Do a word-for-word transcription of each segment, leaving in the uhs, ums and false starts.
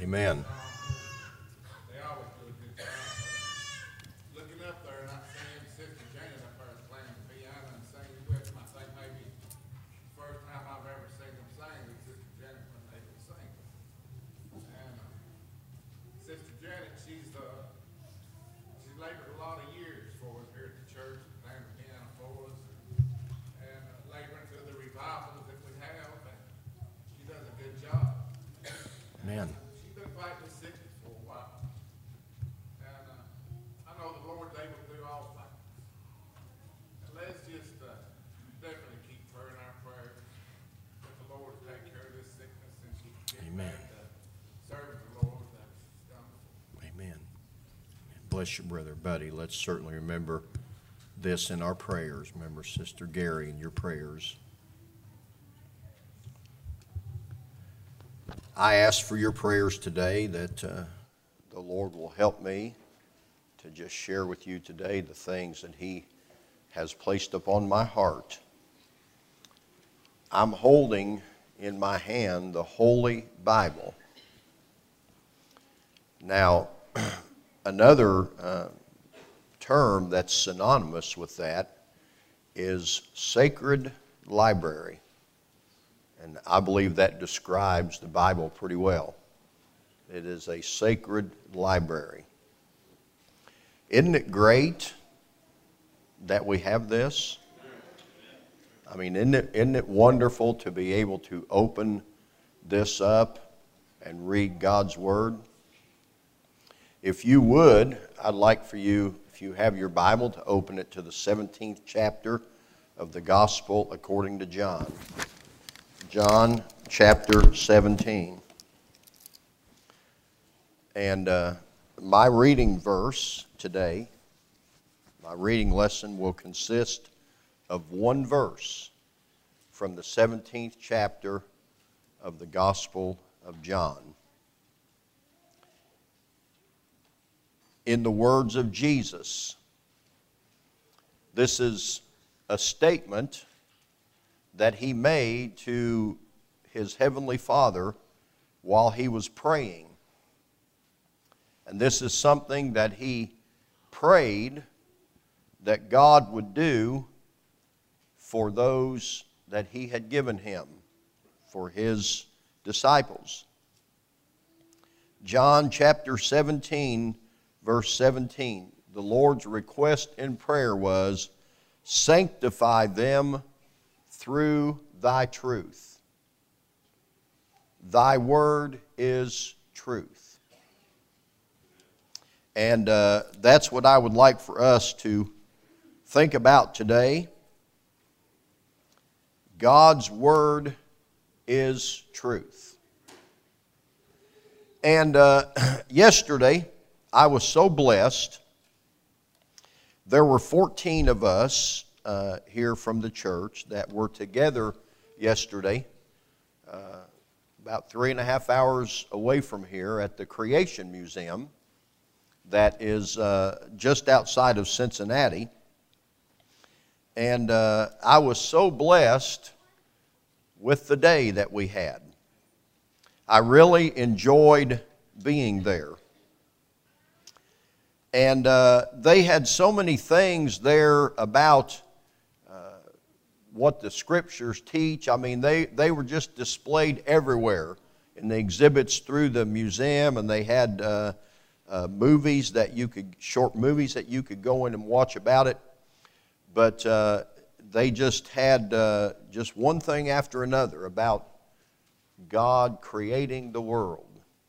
Amen. They always do a good job. Looking up there and I seeing Sister Janet up there playing the piano and singing with them, I think maybe the first time I've ever seen them sing was Sister Janet when they could sing. And uh, Sister Janet, she's uh, she's labored a lot of years for us here at the church, playing the piano for us, and uh, laboring through the revivals that we have. And she does a good job. Amen. She's been fighting with sickness for a while. And uh, I know the Lord's able to do all things. And let's just uh, definitely keep her in our prayers. That the Lord will take care of this sickness and she can get Amen. back to serving the Lord that she's done before. Amen. Bless you, Brother Buddy. Let's certainly remember this in our prayers. Remember Sister Gary in your prayers. I ask for your prayers today that uh, the Lord will help me to just share with you today the things that He has placed upon my heart. I'm holding in my hand the Holy Bible. Now, another uh, term that's synonymous with that is sacred library. And I believe that describes the Bible pretty well. It is a sacred library. Isn't it great that we have this? I mean, isn't it, isn't it wonderful to be able to open this up and read God's Word? If you would, I'd like for you, if you have your Bible, to open it to the seventeenth chapter of the Gospel according to John. John chapter seventeen. And uh, my reading verse today, my reading lesson will consist of one verse from the seventeenth chapter of the Gospel of John. In the words of Jesus, this is a statement that He made to His Heavenly Father while He was praying. And this is something that He prayed that God would do for those that He had given Him, for His disciples. John chapter seventeen, verse seventeen, the Lord's request in prayer was, "Sanctify them through Thy truth. Thy word is truth." And uh, that's what I would like for us to think about today. God's word is truth. And uh, yesterday, I was so blessed. There were fourteen of us Uh, here from the church that were together yesterday, uh, about three and a half hours away from here at the Creation Museum that is uh, just outside of Cincinnati. And uh, I was so blessed with the day that we had. I really enjoyed being there. And uh, they had so many things there about what the Scriptures teach. I mean, they, they were just displayed everywhere in the exhibits through the museum, and they had uh, uh, movies that you could, short movies that you could go in and watch about it. But uh, they just had uh, just one thing after another about God creating the world.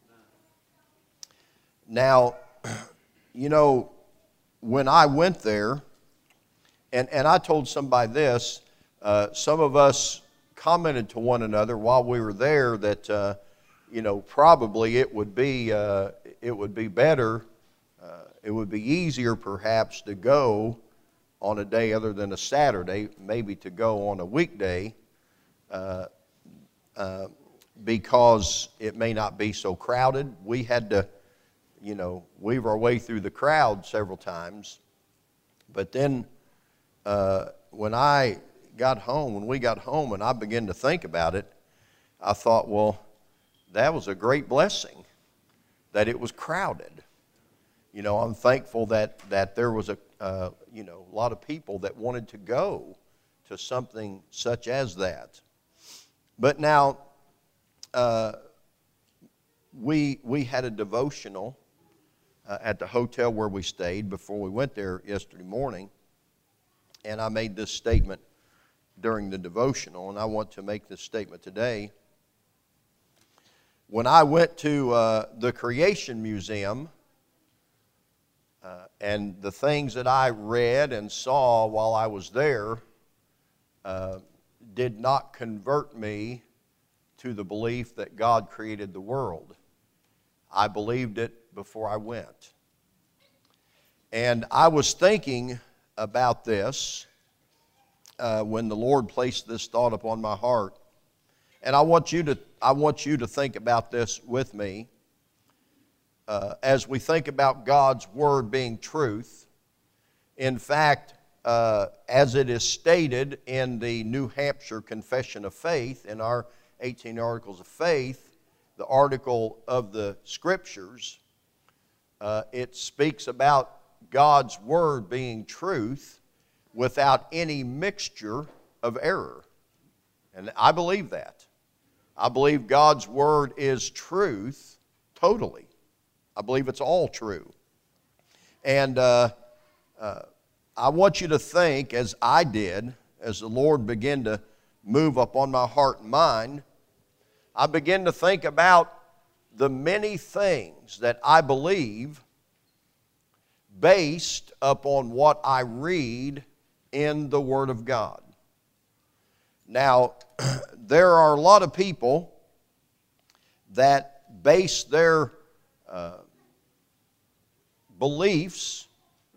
Now, you know, when I went there, and, and I told somebody this, Uh, some of us commented to one another while we were there that, uh, you know, probably it would be uh, it would be better, uh, it would be easier perhaps to go on a day other than a Saturday, maybe to go on a weekday, uh, uh, because it may not be so crowded. We had to, you know, weave our way through the crowd several times, but then uh, when I got home, when we got home and I began to think about it, I thought, well, that was a great blessing. that it was crowded. You know, I'm thankful that, that there was a, uh, you know, a lot of people that wanted to go to something such as that. But now, uh, we, we had a devotional uh, at the hotel where we stayed before we went there yesterday morning, and I made this statement during the devotional, and I want to make this statement today. When I went to uh, the Creation Museum, uh, and the things that I read and saw while I was there uh, did not convert me to the belief that God created the world. I believed it before I went. And I was thinking about this uh, when the Lord placed this thought upon my heart. And I want you to, I want you to think about this with me. Uh, as we think about God's Word being truth. In fact, uh, as it is stated in the New Hampshire Confession of Faith, in our eighteen Articles of Faith, the article of the Scriptures, uh, it speaks about God's Word being truth without any mixture of error. And I believe that. I believe God's Word is truth totally. I believe it's all true. And uh, uh, I want you to think, as I did, as the Lord began to move upon my heart and mind, I began to think about the many things that I believe based upon what I read in the Word of God. Now, there are a lot of people that base their uh, beliefs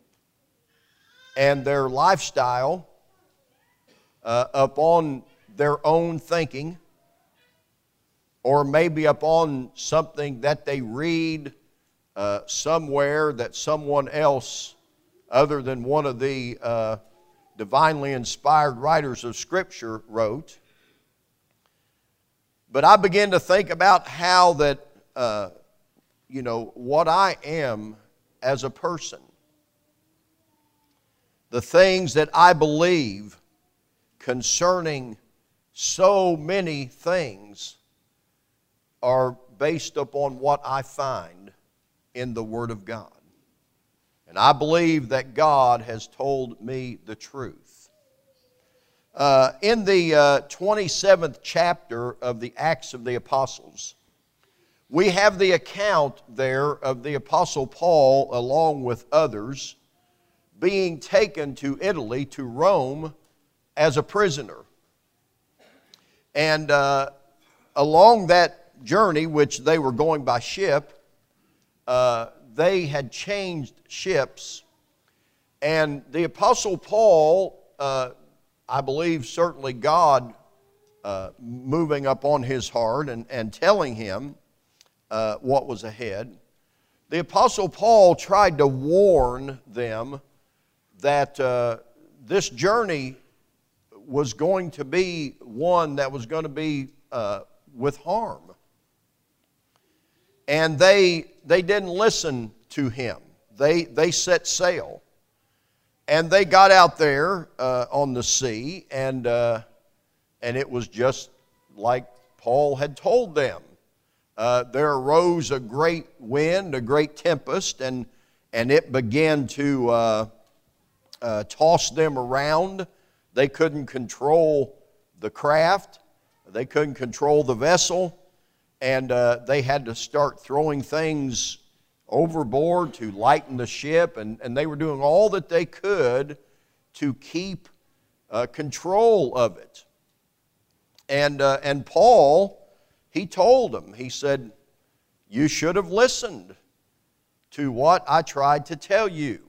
and their lifestyle uh, upon their own thinking, or maybe upon something that they read uh, somewhere that someone else other than one of the uh, divinely inspired writers of Scripture wrote. But I began to think about how that, uh, you know, what I am as a person, the things that I believe concerning so many things are based upon what I find in the Word of God. And I believe that God has told me the truth. Uh, in the uh, twenty-seventh chapter of the Acts of the Apostles, we have the account there of the Apostle Paul, along with others, being taken to Italy, to Rome, as a prisoner. And uh, along that journey, which they were going by ship, uh, they had changed ships. And the Apostle Paul, uh, I believe certainly God uh, moving up on his heart and, and telling him uh, what was ahead, the Apostle Paul tried to warn them that uh, this journey was going to be one that was going to be uh, with harm. And they, they didn't listen to him. They, they set sail. And they got out there uh, on the sea, and, uh, and it was just like Paul had told them. Uh, there arose a great wind, a great tempest, and, and it began to uh, uh, toss them around. They couldn't control the craft. They couldn't control the vessel. And uh, they had to start throwing things overboard to lighten the ship. And, and they were doing all that they could to keep uh, control of it. And, uh, and Paul, he told them, he said, you should have listened to what I tried to tell you.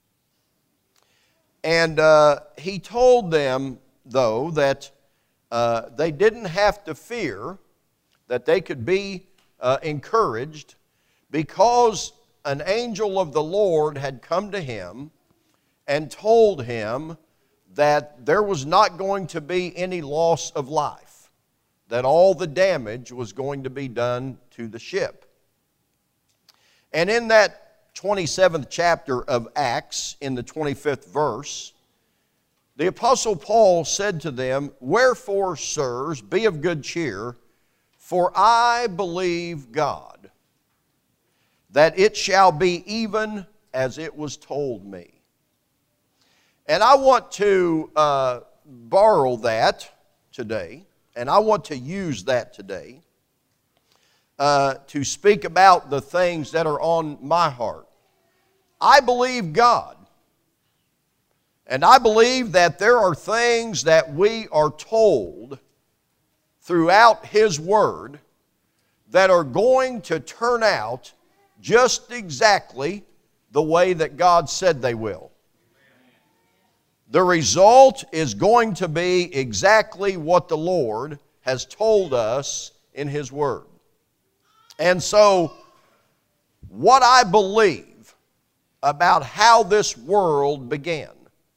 And uh, he told them, though, that uh, they didn't have to fear, that they could be uh, encouraged, because an angel of the Lord had come to him and told him that there was not going to be any loss of life, that all the damage was going to be done to the ship. And in that twenty-seventh chapter of Acts, in the twenty-fifth verse, the Apostle Paul said to them, "Wherefore, sirs, be of good cheer, for I believe God, that it shall be even as it was told me." And I want to uh, borrow that today, and I want to use that today uh, to speak about the things that are on my heart. I believe God. And I believe that there are things that we are told throughout His Word that are going to turn out just exactly the way that God said they will. The result is going to be exactly what the Lord has told us in His Word. And so, what I believe about how this world began,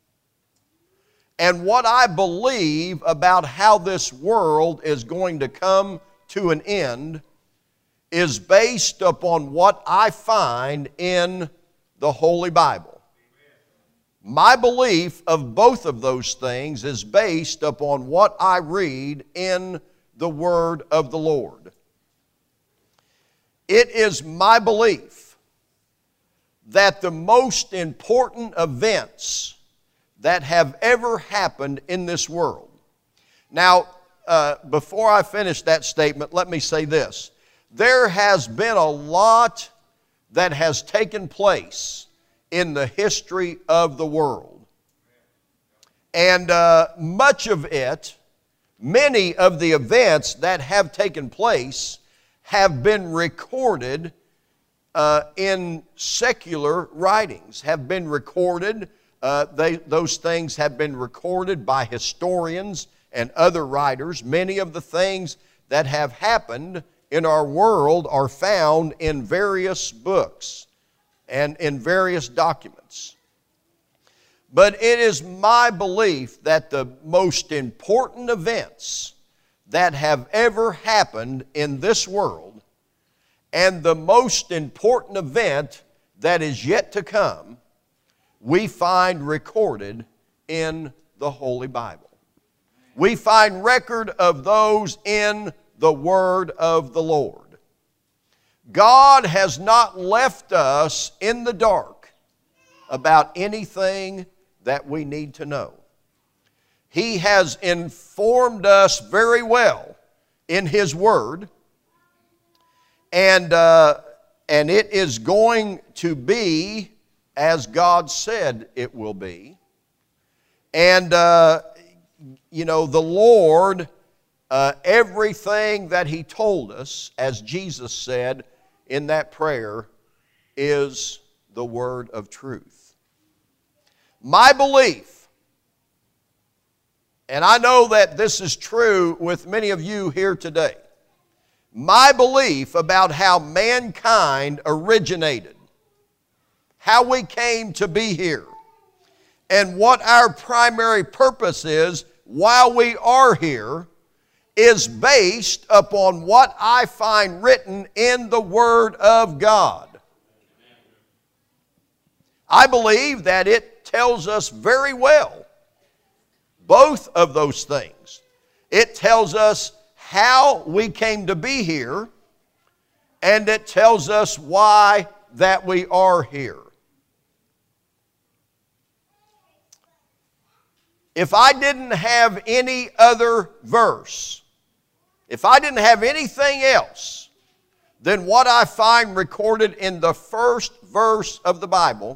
and what I believe about how this world is going to come to an end, is based upon what I find in the Holy Bible. My belief of both of those things is based upon what I read in the Word of the Lord. It is my belief that the most important events that have ever happened in this world. Now, uh, before I finish that statement, let me say this. There has been a lot that has taken place in the history of the world. And uh, much of it, many of the events that have taken place have been recorded uh, in secular writings, have been recorded. Uh, they, those things have been recorded by historians and other writers. Many of the things that have happened in our world are found in various books and in various documents. But it is my belief that the most important events that have ever happened in this world, and the most important event that is yet to come, we find recorded in the Holy Bible. We find record of those in the Word of the Lord. God has not left us in the dark about anything that we need to know. He has informed us very well in His Word, and, uh, and it is going to be as God said it will be. And, uh, you know, the Lord, uh, everything that He told us, as Jesus said in that prayer, is the word of truth. My belief, and I know that this is true with many of you here today, my belief about how mankind originated, how we came to be here, and what our primary purpose is while we are here, is based upon what I find written in the Word of God. I believe that it tells us very well both of those things. It tells us how we came to be here, and it tells us why that we are here. If I didn't have any other verse, if I didn't have anything else than what I find recorded in the first verse of the Bible,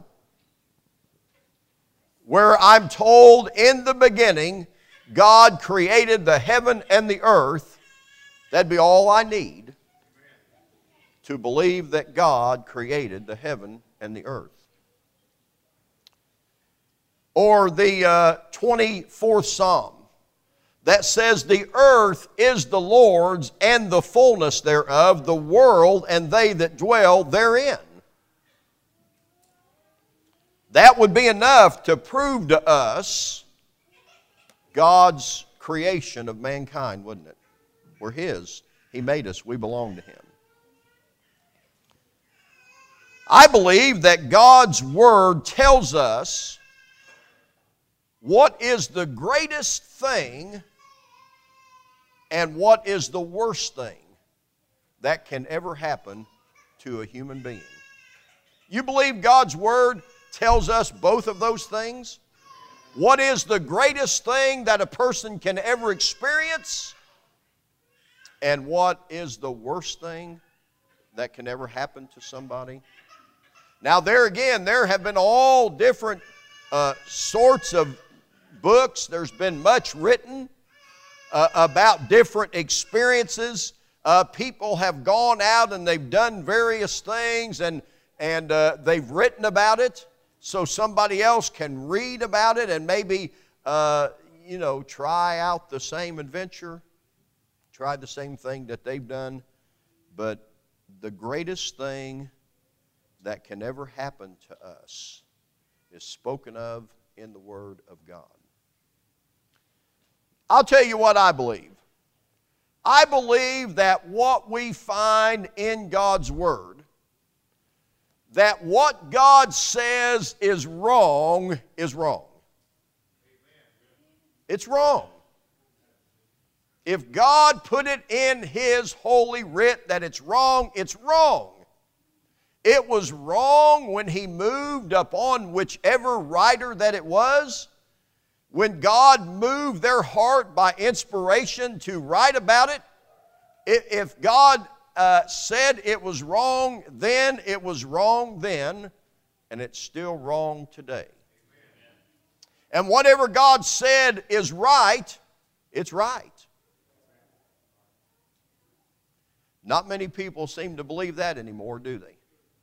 where I'm told in the beginning God created the heaven and the earth, that'd be all I need to believe that God created the heaven and the earth. Or the uh, twenty-fourth Psalm that says, "The earth is the Lord's and the fullness thereof, the world and they that dwell therein." That would be enough to prove to us God's creation of mankind, wouldn't it? We're His. He made us. We belong to Him. I believe that God's Word tells us what is the greatest thing and what is the worst thing that can ever happen to a human being. You believe God's Word tells us both of those things? What is the greatest thing that a person can ever experience? And what is the worst thing that can ever happen to somebody? Now there again, there have been all different uh, sorts of books. There's been much written uh, about different experiences. Uh, people have gone out and they've done various things, and, and uh, they've written about it so somebody else can read about it and maybe, uh, you know, try out the same adventure, try the same thing that they've done. But the greatest thing that can ever happen to us is spoken of in the Word of God. I'll tell you what I believe. I believe that what we find in God's Word, that what God says is wrong, is wrong. It's wrong. If God put it in His holy writ that it's wrong, it's wrong. It was wrong when He moved upon whichever writer that it was. When God moved their heart by inspiration to write about it, if God uh, said it was wrong then, it was wrong then, and it's still wrong today. And whatever God said is right, it's right. Not many people seem to believe that anymore, do they?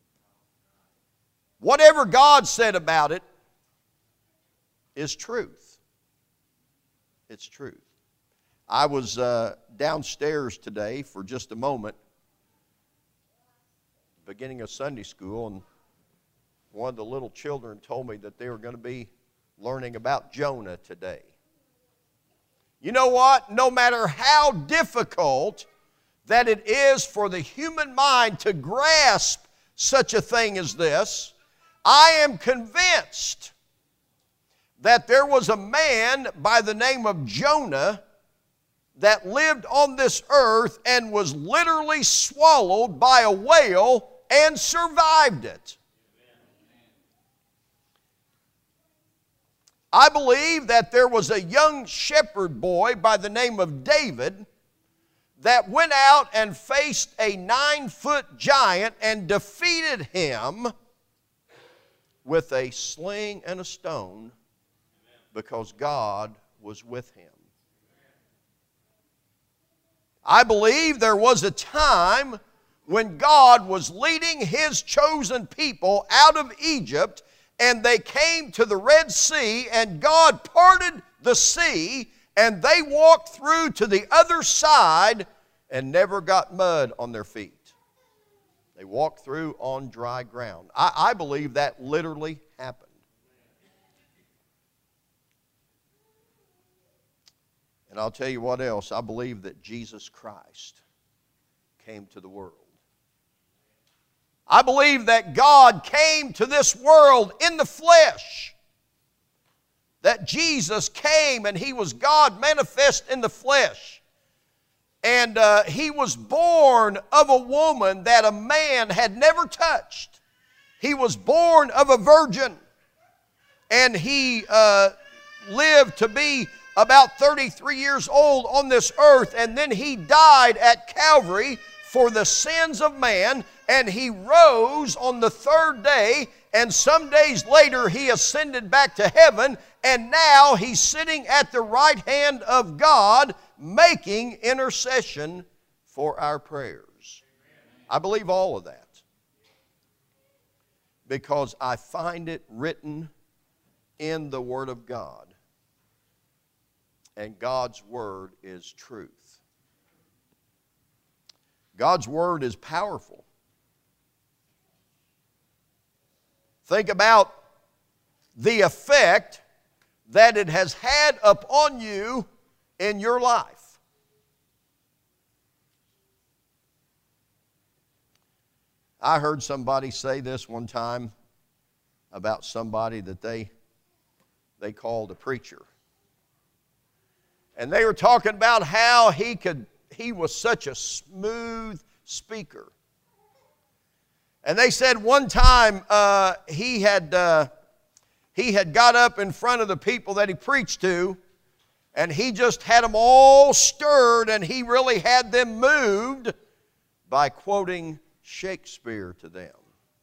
Whatever God said about it is truth. It's truth. I was uh, downstairs today for just a moment, beginning of Sunday school, and one of the little children told me that they were going to be learning about Jonah today. You know what? No matter how difficult that it is for the human mind to grasp such a thing as this, I am convinced that there was a man by the name of Jonah that lived on this earth and was literally swallowed by a whale and survived it. I believe that there was a young shepherd boy by the name of David that went out and faced a nine-foot giant and defeated him with a sling and a stone because God was with him. I believe there was a time when God was leading His chosen people out of Egypt, and they came to the Red Sea, and God parted the sea, and they walked through to the other side and never got mud on their feet. They walked through on dry ground. I, I believe that literally happened. And I'll tell you what else. I believe that Jesus Christ came to the world. I believe that God came to this world in the flesh. That Jesus came and He was God manifest in the flesh. And uh, He was born of a woman that a man had never touched. He was born of a virgin. And He uh, lived to be about thirty-three years old on this earth, and then He died at Calvary for the sins of man, and He rose on the third day, and some days later He ascended back to heaven, and now He's sitting at the right hand of God making intercession for our prayers. I believe all of that because I find it written in the Word of God. And God's Word is truth. God's Word is powerful. Think about the effect that it has had upon you in your life. I heard somebody say this one time about somebody that they, they called a preacher. And they were talking about how he could, he was such a smooth speaker. And they said one time uh, he had uh, he had got up in front of the people that he preached to, and he just had them all stirred, and he really had them moved by quoting Shakespeare to them.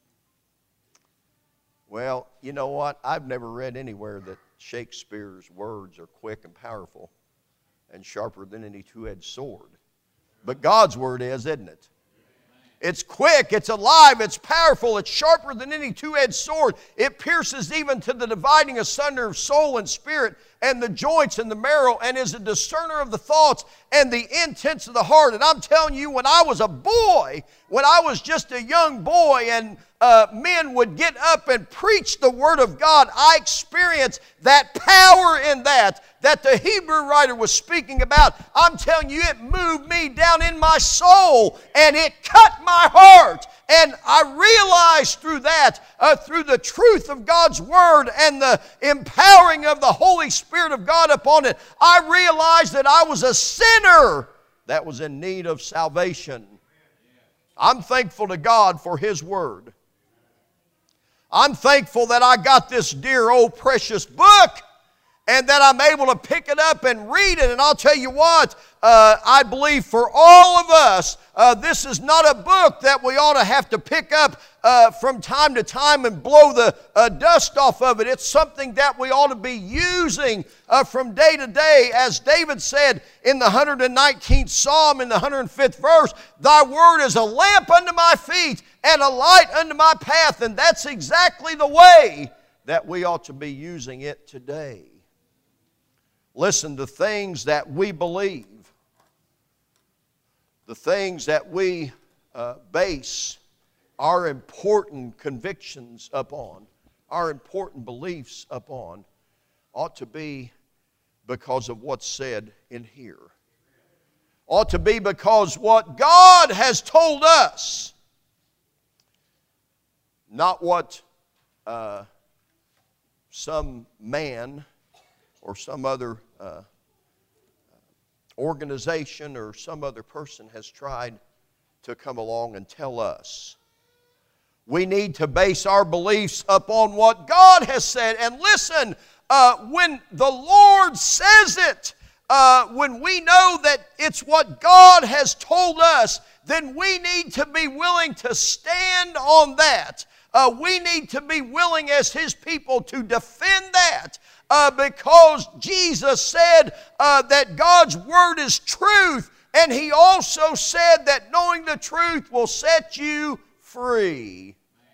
Well, you know what? I've never read anywhere that Shakespeare's words are quick and powerful and sharper than any two-edged sword. But God's word is, isn't it? It's quick, it's alive, it's powerful, it's sharper than any two-edged sword. It pierces even to the dividing asunder of soul and spirit and the joints and the marrow, and is a discerner of the thoughts and the intents of the heart. And I'm telling you, when I was a boy, when I was just a young boy, and uh, men would get up and preach the Word of God, I experienced that power in that, that the Hebrew writer was speaking about. I'm telling you, it moved me down in my soul, and it cut my heart. And I realized through that, uh, through the truth of God's Word and the empowering of the Holy Spirit of God upon it, I realized that I was a sinner that was in need of salvation. I'm thankful to God for His Word. I'm thankful that I got this dear old precious book, and that I'm able to pick it up and read it. And I'll tell you what, uh, I believe for all of us, uh, this is not a book that we ought to have to pick up uh, from time to time and blow the uh, dust off of it. It's something that we ought to be using uh, from day to day. As David said in the one hundred nineteenth Psalm, in the one hundred fifth verse, "Thy word is a lamp unto my feet and a light unto my path." And that's exactly the way that we ought to be using it today. Listen, the things that we believe, the things that we uh, base our important convictions upon, our important beliefs upon, ought to be because of what's said in here. Ought to be because what God has told us, not what uh, some man or some other uh, organization or some other person has tried to come along and tell us. We need to base our beliefs upon what God has said. And listen, uh, when the Lord says it, uh, when we know that it's what God has told us, then we need to be willing to stand on that. Uh, we need to be willing as His people to defend that. Uh, because Jesus said uh, that God's Word is truth, and He also said that knowing the truth will set you free.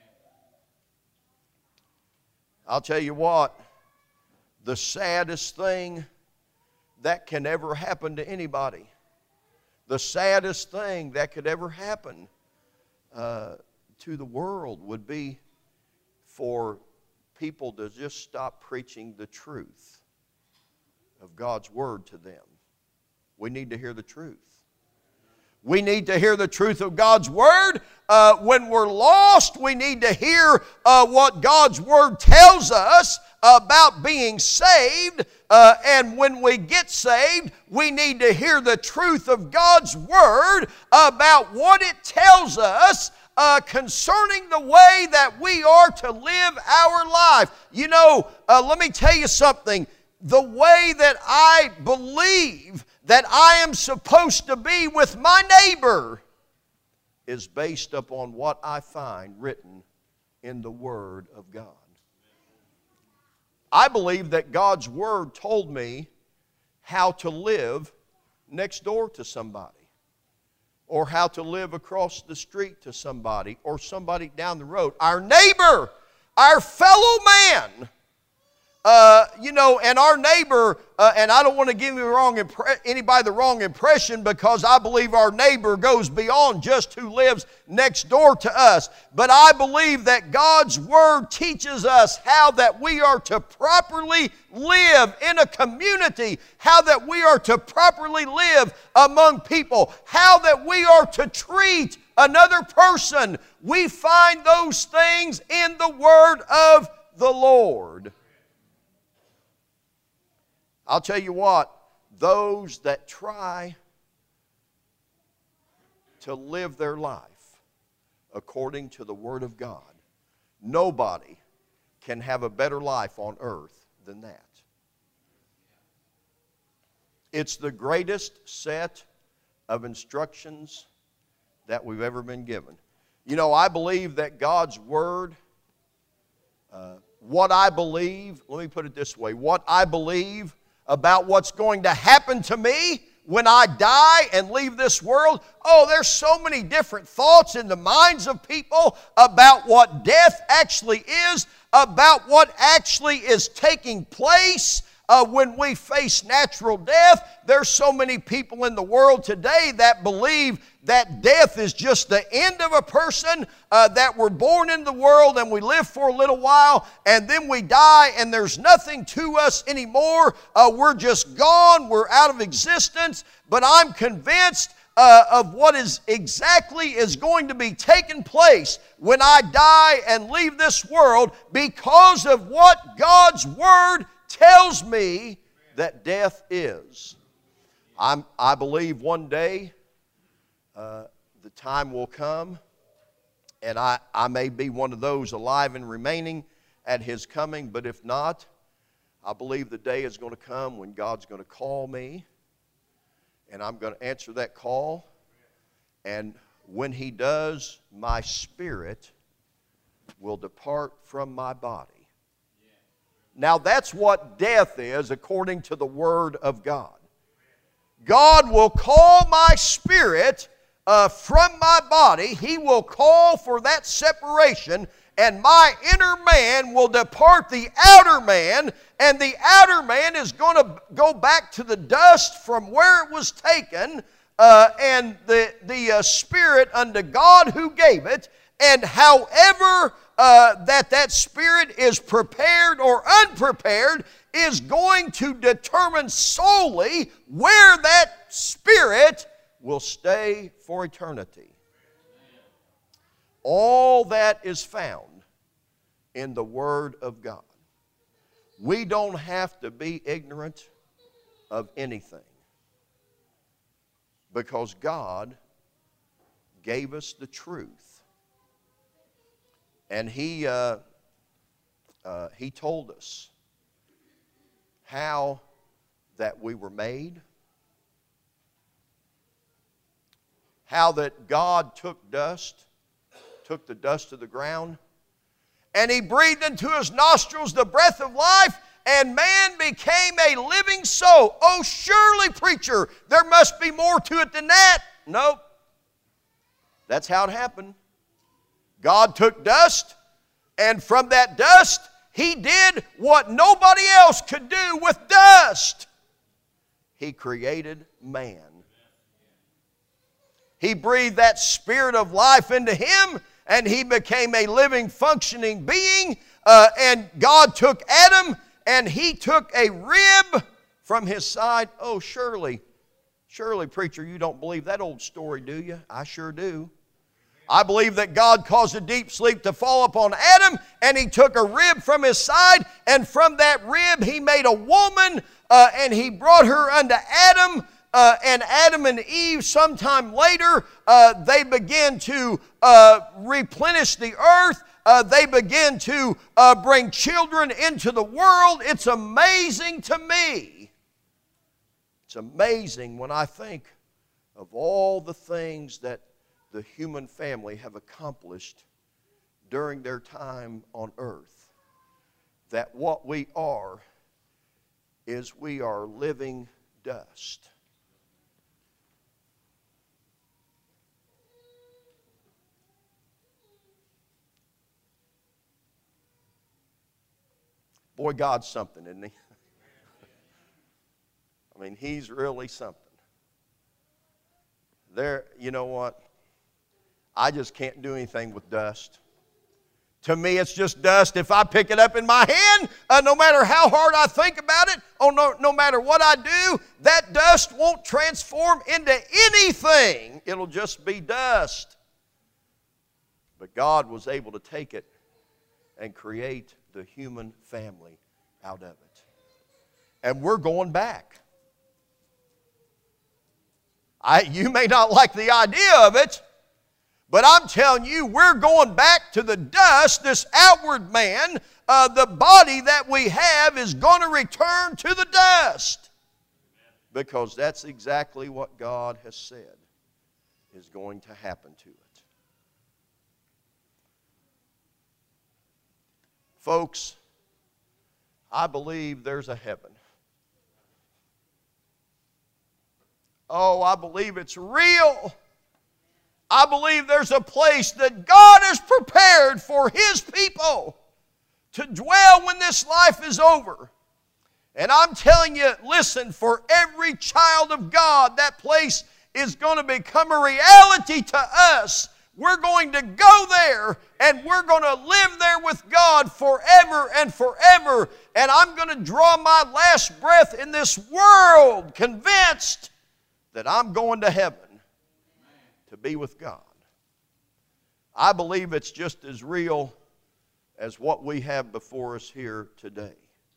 I'll tell you what, the saddest thing that can ever happen to anybody, the saddest thing that could ever happen uh, to the world would be for people to just stop preaching the truth of God's Word to them. We need to hear the truth. We need to hear the truth of God's Word. Uh, when we're lost, we need to hear uh, what God's Word tells us about being saved. Uh, and when we get saved, we need to hear the truth of God's Word about what it tells us Uh, concerning the way that we are to live our life. You know, uh, let me tell you something. The way that I believe that I am supposed to be with my neighbor is based upon what I find written in the Word of God. I believe that God's Word told me how to live next door to somebody, or how to live across the street to somebody, or somebody down the road. Our neighbor, our fellow man. Uh, you know, and our neighbor, uh, and I don't want to give you the wrong impre- anybody the wrong impression, because I believe our neighbor goes beyond just who lives next door to us. But I believe that God's Word teaches us how that we are to properly live in a community, how that we are to properly live among people, how that we are to treat another person. We find those things in the Word of the Lord. I'll tell you what, those that try to live their life according to the Word of God, nobody can have a better life on earth than that. It's the greatest set of instructions that we've ever been given. You know, I believe that God's Word, uh, what I believe, let me put it this way, what I believe about what's going to happen to me when I die and leave this world. Oh, there's so many different thoughts in the minds of people about what death actually is, about what actually is taking place uh, when we face natural death. There's so many people in the world today that believe that death is just the end of a person, uh, that we're born in the world and we live for a little while and then we die and there's nothing to us anymore. Uh, we're just gone. We're out of existence. But I'm convinced uh, of what is exactly is going to be taking place when I die and leave this world, because of what God's Word tells me that death is. I'm, I believe one day uh, the time will come, and I, I may be one of those alive and remaining at His coming, but if not, I believe the day is going to come when God's going to call me, and I'm going to answer that call, and when He does, my spirit will depart from my body. Now that's what death is according to the Word of God. God will call my spirit uh, from my body. He will call for that separation, and my inner man will depart the outer man, and the outer man is going to go back to the dust from where it was taken, uh, and the, the uh, spirit unto God who gave it. And however uh, that that spirit is prepared or unprepared is going to determine solely where that spirit will stay for eternity. All that is found in the Word of God. We don't have to be ignorant of anything, because God gave us the truth. And He, uh, uh, He told us how that we were made, how that God took dust, took the dust of the ground, and He breathed into his nostrils the breath of life, and man became a living soul. Oh, surely, preacher, there must be more to it than that. Nope. That's how it happened. God took dust, and from that dust, He did what nobody else could do with dust. He created man. He breathed that spirit of life into him, and he became a living, functioning being. Uh, and God took Adam, and He took a rib from his side. Oh, surely, surely, preacher, you don't believe that old story, do you? I sure do. I believe that God caused a deep sleep to fall upon Adam, and He took a rib from his side, and from that rib He made a woman, uh, and He brought her unto Adam, uh, and Adam and Eve sometime later, uh, they began to uh, replenish the earth. Uh, they began to uh, bring children into the world. It's amazing to me. It's amazing when I think of all the things that the human family have accomplished during their time on earth, that what we are is we are living dust. Boy, God's something, isn't He? I mean, He's really something. There, you know what? I just can't do anything with dust. To me, it's just dust. If I pick it up in my hand, uh, no matter how hard I think about it, or no, no matter what I do, that dust won't transform into anything. It'll just be dust. But God was able to take it and create the human family out of it. And we're going back. I, you may not like the idea of it, but I'm telling you, we're going back to the dust. This outward man, uh, the body that we have, is going to return to the dust. Because that's exactly what God has said is going to happen to it. Folks, I believe there's a heaven. Oh, I believe it's real. I believe there's a place that God has prepared for His people to dwell when this life is over. And I'm telling you, listen, for every child of God, that place is going to become a reality to us. We're going to go there, and we're going to live there with God forever and forever. And I'm going to draw my last breath in this world, convinced that I'm going to heaven to be with God. I believe it's just as real as what we have before us here today.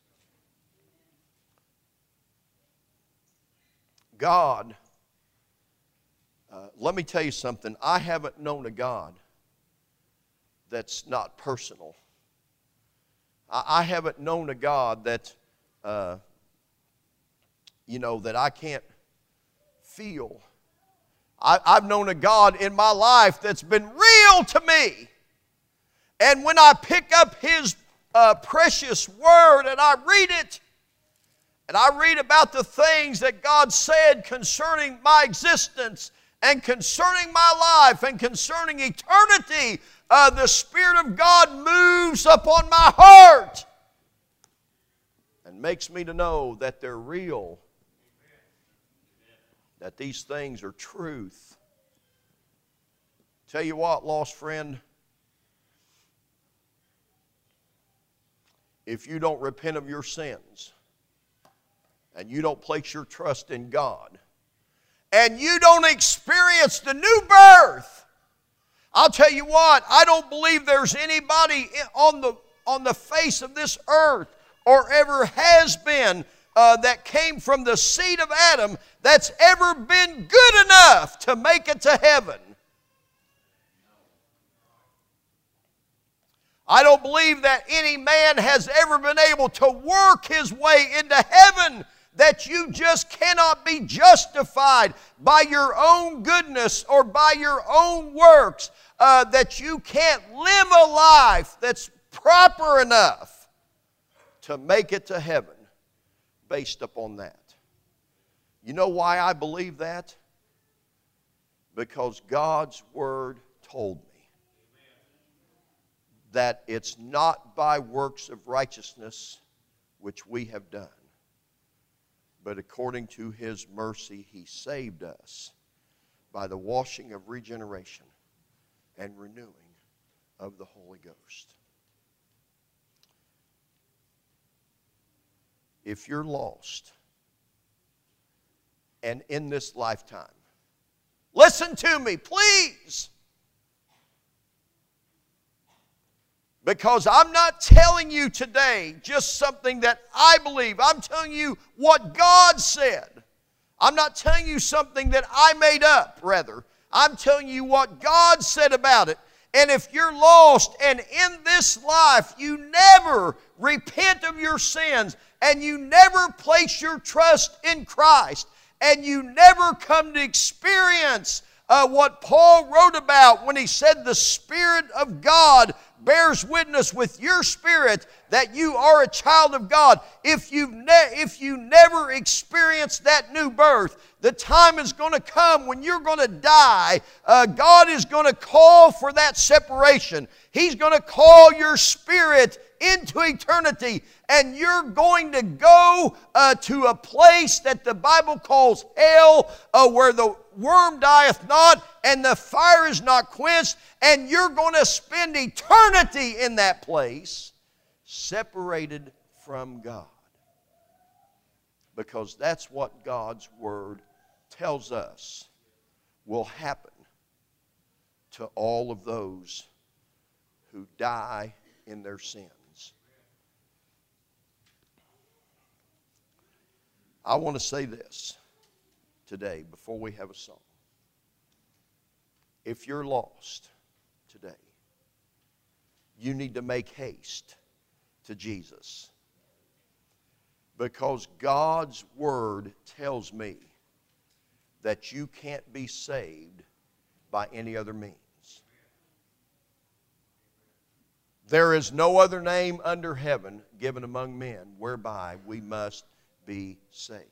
God, uh, let me tell you something. I haven't known a God that's not personal. I, I haven't known a God that, uh, you know, that I can't feel. I, I've known a God in my life that's been real to me. And when I pick up His uh, precious Word and I read it, and I read about the things that God said concerning my existence and concerning my life and concerning eternity, uh, the Spirit of God moves upon my heart and makes me to know that they're real, that these things are truth. Tell you what, lost friend, if you don't repent of your sins and you don't place your trust in God and you don't experience the new birth, I'll tell you what, I don't believe there's anybody on the, on the face of this earth or ever has been uh, that came from the seed of Adam that's ever been good enough to make it to heaven. I don't believe that any man has ever been able to work his way into heaven, that you just cannot be justified by your own goodness or by your own works, uh, that you can't live a life that's proper enough to make it to heaven based upon that. You know why I believe that? Because God's Word told me that it's not by works of righteousness which we have done, but according to His mercy He saved us by the washing of regeneration and renewing of the Holy Ghost. If you're lost and in this lifetime, listen to me, please. Because I'm not telling you today just something that I believe. I'm telling you what God said. I'm not telling you something that I made up, rather. I'm telling you what God said about it. And if you're lost and in this life you never repent of your sins and you never place your trust in Christ and you never come to experience uh, what Paul wrote about when he said the Spirit of God bears witness with your spirit that you are a child of God. If you've ne- if you never experienced that new birth, the time is going to come when you're going to die. Uh, God is going to call for that separation. He's going to call your spirit into eternity, and you're going to go uh, to a place that the Bible calls hell, uh, where the worm dieth not and the fire is not quenched, and you're going to spend eternity in that place, separated from God. Because that's what God's Word tells us will happen to all of those who die in their sins. I want to say this today before we have a song. If you're lost today, you need to make haste to Jesus. Because God's Word tells me that you can't be saved by any other means. There is no other name under heaven given among men whereby we must be saved.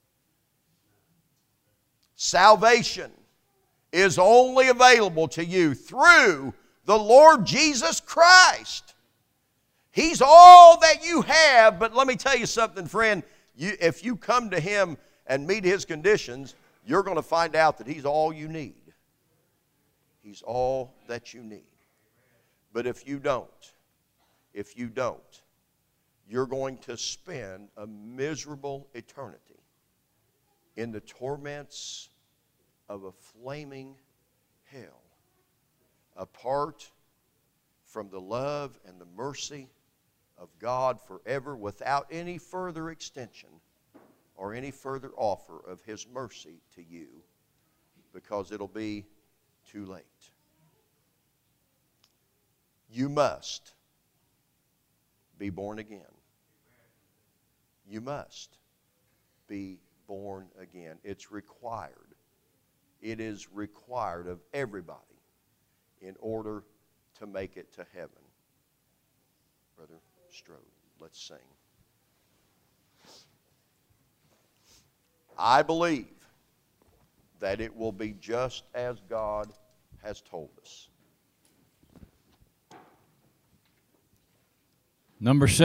Salvation is only available to you through the Lord Jesus Christ. He's all that you have, but let me tell you something, friend. You, if you come to Him and meet His conditions, you're going to find out that He's all you need. He's all that you need. But if you don't, if you don't, you're going to spend a miserable eternity in the torments of a flaming hell, apart from the love and the mercy of God forever, without any further extension or any further offer of His mercy to you, because it'll be too late. You must be born again. You must be born again. It's required. It is required of everybody in order to make it to heaven. Brother Strode, let's sing. I believe that it will be just as God has told us. Number seven.